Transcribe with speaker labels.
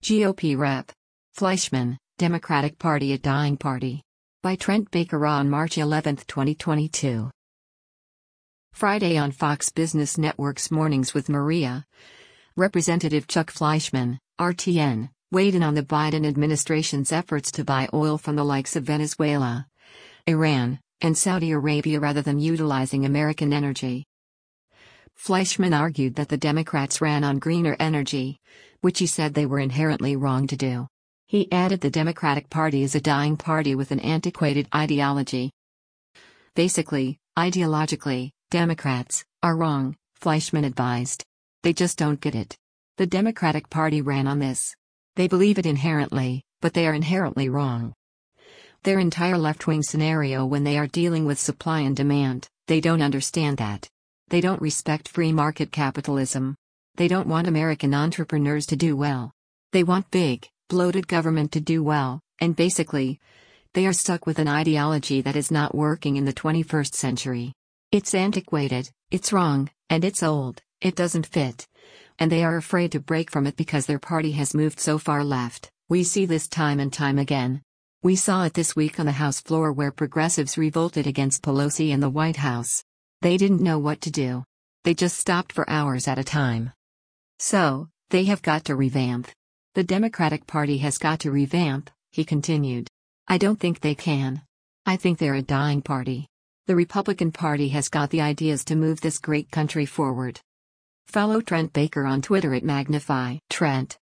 Speaker 1: GOP Rep. Fleischman, Democratic Party a dying party. By Trent Baker on March 11, 2022. Friday on Fox Business Network's Mornings with Maria. Representative Chuck Fleischman, RTN, weighed in on the Biden administration's efforts to buy oil from the likes of Venezuela, Iran, and Saudi Arabia rather than utilizing American energy. Fleischman argued that the Democrats ran on greener energy, which he said they were inherently wrong to do. He added the Democratic Party is a dying party with an antiquated ideology. Basically, ideologically, Democrats are wrong, Fleischman advised. They just don't get it. The Democratic Party ran on this. They believe it inherently, but they are inherently wrong. Their entire left-wing scenario when they are dealing with supply and demand, they don't understand that. They don't respect free market capitalism. They don't want American entrepreneurs to do well. They want big, bloated government to do well, and basically, they are stuck with an ideology that is not working in the 21st century. It's antiquated, it's wrong, and it's old, it doesn't fit. And they are afraid to break from it because their party has moved so far left. We see this time and time again. We saw it this week on the House floor where progressives revolted against Pelosi and the White House. They didn't know what to do. They just stopped for hours at a time. So, they have got to revamp. The Democratic Party has got to revamp, he continued. I don't think they can. I think they're a dying party. The Republican Party has got the ideas to move this great country forward. Follow Trent Baker on Twitter at Magnify Trent.